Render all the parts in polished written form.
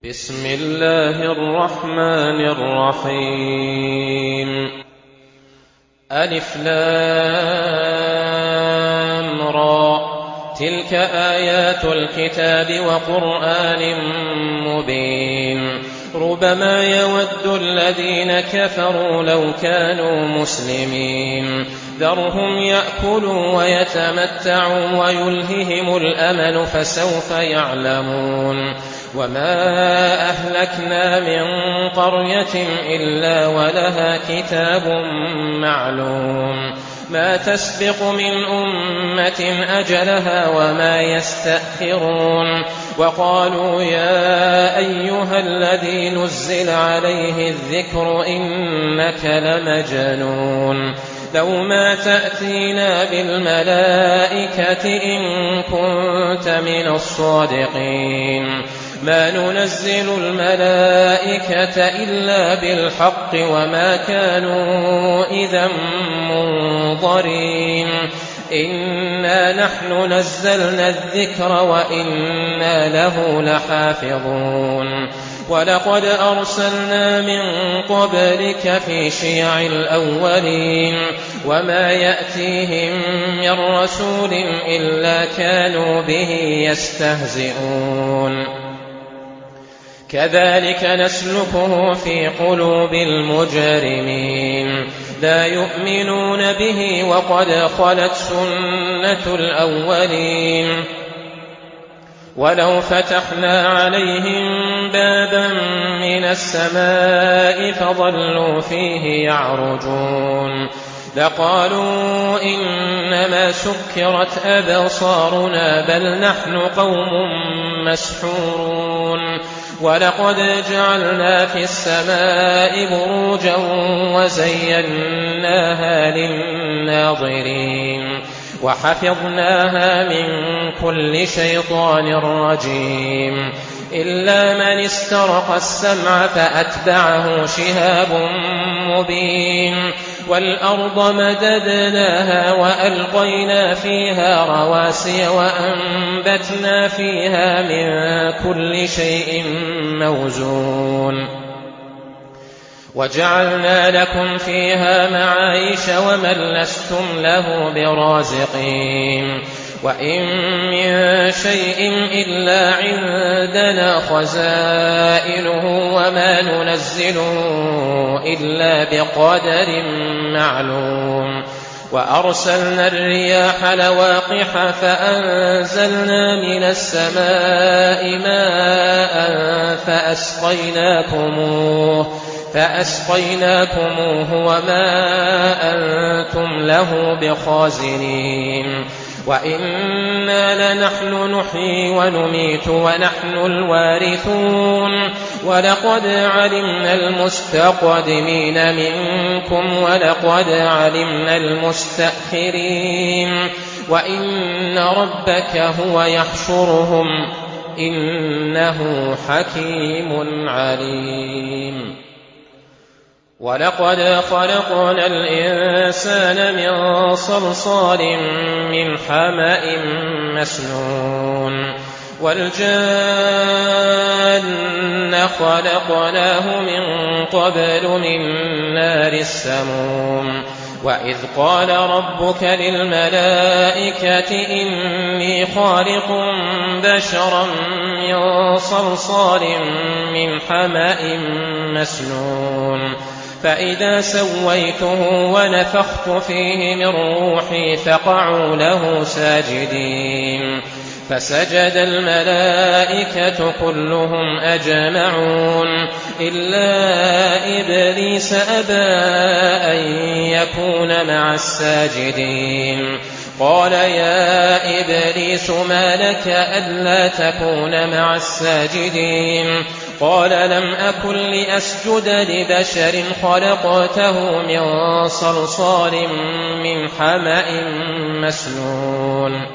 بسم الله الرحمن الرحيم ألف لام را تلك آيات الكتاب وقرآن مبين ربما يود الذين كفروا لو كانوا مسلمين ذرهم يأكلوا ويتمتعوا ويلههم الأمل فسوف يعلمون وما أهلكنا من قرية إلا ولها كتاب معلوم ما تسبق من أمة أجلها وما يستأخرون وقالوا يا أيها الذي نزل عليه الذكر إنك لمجنون لو ما تأتينا بالملائكة إن كنت من الصادقين ما ننزل الملائكة إلا بالحق وما كانوا إذا منظرين إنا نحن نزلنا الذكر وإنا له لحافظون ولقد أرسلنا من قبلك في شيع الأولين وما يأتيهم من رسول إلا كانوا به يستهزئون كذلك نسلكه في قلوب المجرمين لا يؤمنون به وقد خلت سنة الأولين ولو فتحنا عليهم بابا من السماء فظلوا فيه يعرجون لقالوا إنما سكرت أبصارنا بل نحن قوم مسحورون ولقد جعلنا في السماء بروجا وزيناها للناظرين وحفظناها من كل شيطان رجيم إلا من استرق السمع فأتبعه شهاب مبين والأرض مددناها وألقينا فيها رواسي وأنبتنا فيها من كل شيء موزون وجعلنا لكم فيها معايش ومن لستم له برازقين وإن من شيء إلا عندنا خزائنه وما ننزله إلا بقدر معلوم وأرسلنا الرياح لواقح فأنزلنا من السماء ماء فأسقيناكموه وما أنتم له بخازنين وإنا لنحن نحيي ونميت ونحن الوارثون ولقد علمنا المستقدمين منكم ولقد علمنا المستأخرين وإن ربك هو يحشرهم إنه حكيم عليم ولقد خلقنا الإنسان من صلصال من حمأ مسنون والجان خلقناه من قبل من نار السموم وإذ قال ربك للملائكة إني خالق بشرا من صلصال من حمأ مسنون فإذا سويته ونفخت فيه من روحي فقعوا له ساجدين فسجد الملائكة كلهم أجمعون إلا إبليس أبى أن يكون مع الساجدين قال يا إبليس ما لك ألا تكون مع الساجدين قال لم أكن لأسجد لبشر خلقته من صلصال من حمأ مسنون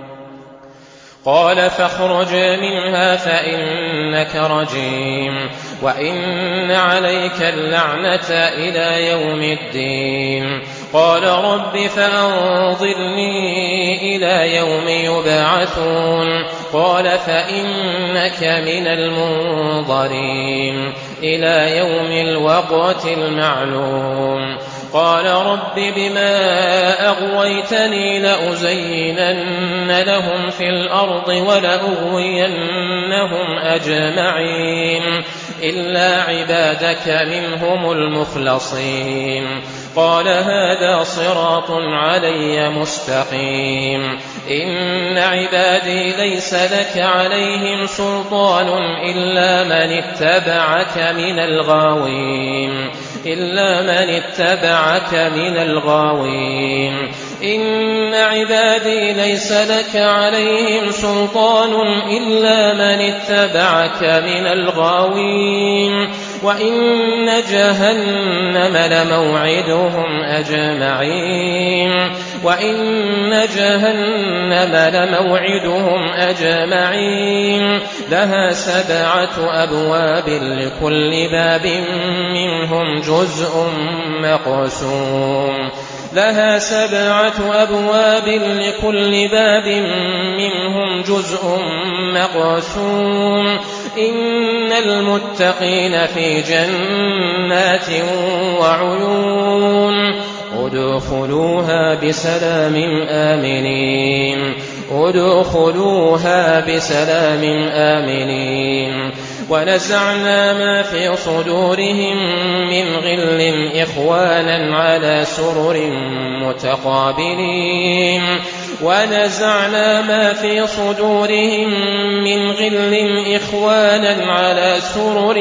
قال فاخرج منها فإنك رجيم وإن عليك اللعنة إلى يوم الدين قال رب فأنظرني إلى يوم يبعثون قال فإنك من المنظرين إلى يوم الوقت المعلوم قال رب بما أغويتني لأزينن لهم في الأرض ولأغوينهم أجمعين إلا عبادك منهم المخلصين قال هذا صراط علي مستقيم إن عبادي ليس لك عليهم سلطان إلا من اتبعك من الغاوين إن عبادي ليس لك عليهم سلطان إلا من اتبعك من الغاوين وإن جهنم لموعدهم أجمعين لها 7 أبواب لكل باب منهم جزء مقسوم إن المتقين في جنات وعيون ادخلوها بسلام آمنين ونزعنا ما في صدورهم من غل إخوانا على سرر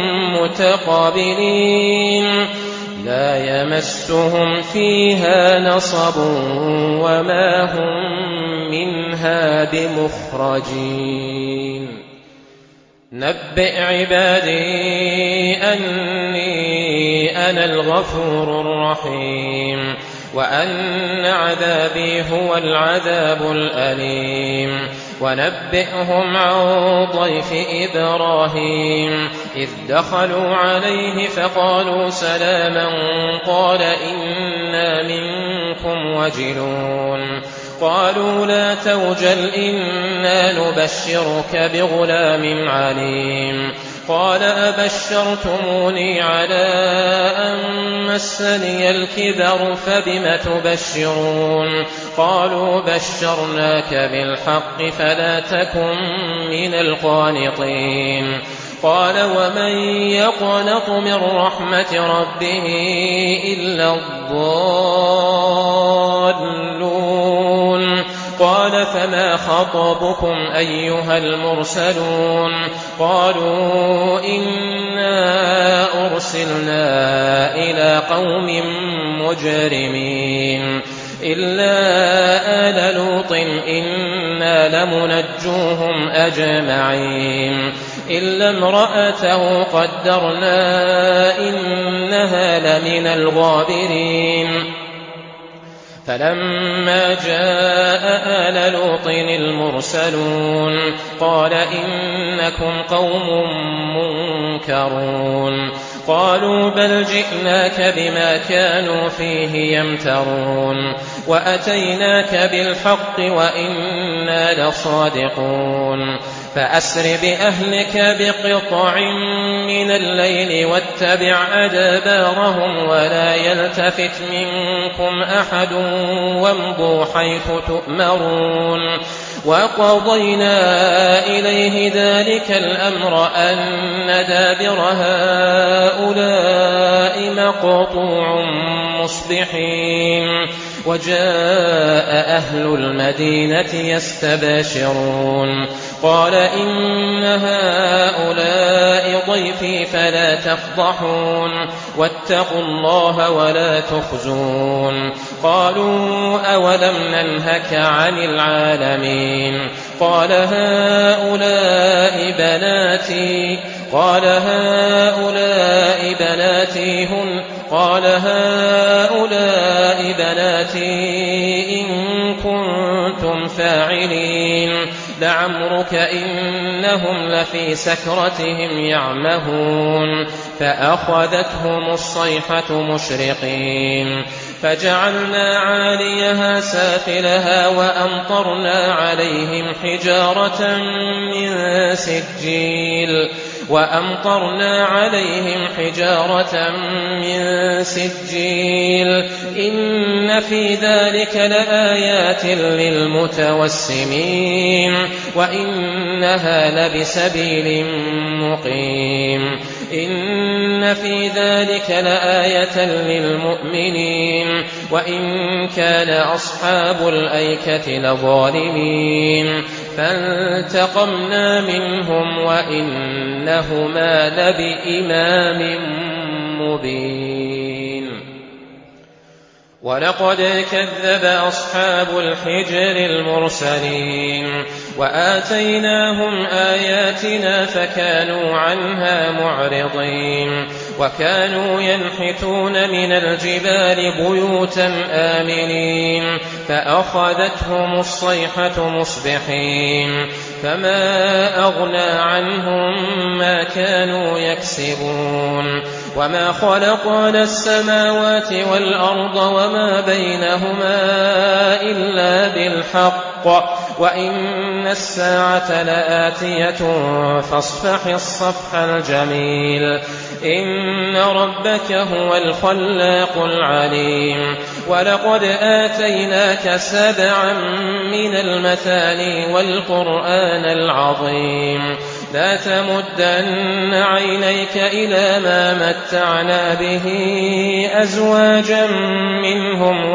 متقابلين لا يمسهم فيها نصب وما هم منها بمخرجين نبئ عبادي أني أنا الغفور الرحيم وأن عذابي هو العذاب الأليم ونبئهم عن ضيف إبراهيم إذ دخلوا عليه فقالوا سلاما قال إنا منكم وجلون قالوا لا توجل إنا نبشرك بغلام عليم قال أبشرتموني على أن مسني الكبر فبم تبشرون قالوا بشرناك بالحق فلا تكن من القانطين قال ومن يقنط من رحمة ربه إلا الضالون قال فما خطبكم أيها المرسلون قالوا إنا أرسلنا إلى قوم مجرمين إلا آل لوط إنا لمنجوهم أجمعين إلا امرأته قدرنا إنها لمن الغابرين فلما جاء آل لوط المرسلون قال إنكم قوم منكرون قالوا بل جئناك بما كانوا فيه يمترون وأتيناك بالحق وإنا لصادقون فأسر بأهلك بقطع من الليل واتبع أدبارهم ولا يلتفت منكم أحد وامضوا حيث تؤمرون وقضينا إليه ذلك الأمر أن دابر هؤلاء مقطوع مصبحين وجاء أهل المدينة يستبشرون قال إن هؤلاء ضيفي فلا تفضحون واتقوا الله ولا تخزون قالوا أولم ننهك عن العالمين قال هؤلاء بناتي إن كنتم فاعلين لعمرك إنهم لفي سكرتهم يعمهون فأخذتهم الصيحة مشرقين فجعلنا عاليها سافلها وأمطرنا عليهم حجارة من سجيل إن في ذلك لآيات للمتوسمين وإنها لبسبيل مقيم إن في ذلك لآية للمؤمنين وإن كان أصحاب الأيكة لظالمين فانتقمنا منهم وإنهما لبإمام مبين ولقد كذب أصحاب الحجر المرسلين وآتيناهم آياتنا فكانوا عنها معرضين وكانوا ينحتون من الجبال بيوتا آمنين فأخذتهم الصيحة مصبحين فما أغنى عنهم ما كانوا يكسبون وما خلقنا السماوات والأرض وما بينهما إلا بالحق وإن الساعة لآتية فاصفح الصفح الجميل إن ربك هو الخلاق العليم ولقد آتيناك 7 من المثاني والقرآن العظيم لا تمدن عينيك إلى ما متعنا به أزواجا منهم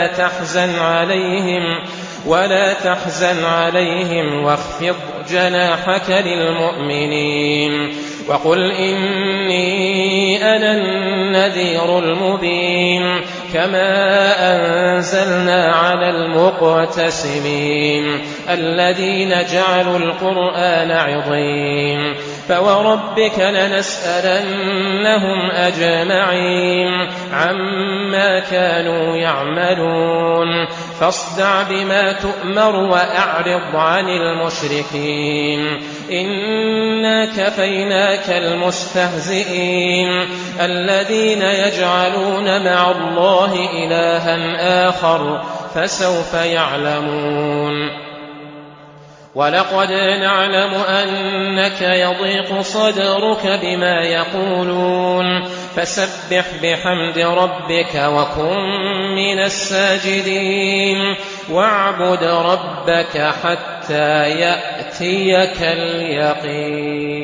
ولا تحزن عليهم واخفض جناحك للمؤمنين وقل إني أنا النذير المبين كما أنزلنا على المقتسمين الذين جعلوا القرآن عضين فوربك لنسألنهم أجمعين عما كانوا يعملون فاصدع بما تؤمر وأعرض عن المشركين إنا كفيناك المستهزئين الذين يجعلون مع الله إلها آخر فسوف يعلمون ولقد نعلم أنك يضيق صدرك بما يقولون فسبح بحمد ربك وكن من الساجدين واعبد ربك حتى يأتيك اليقين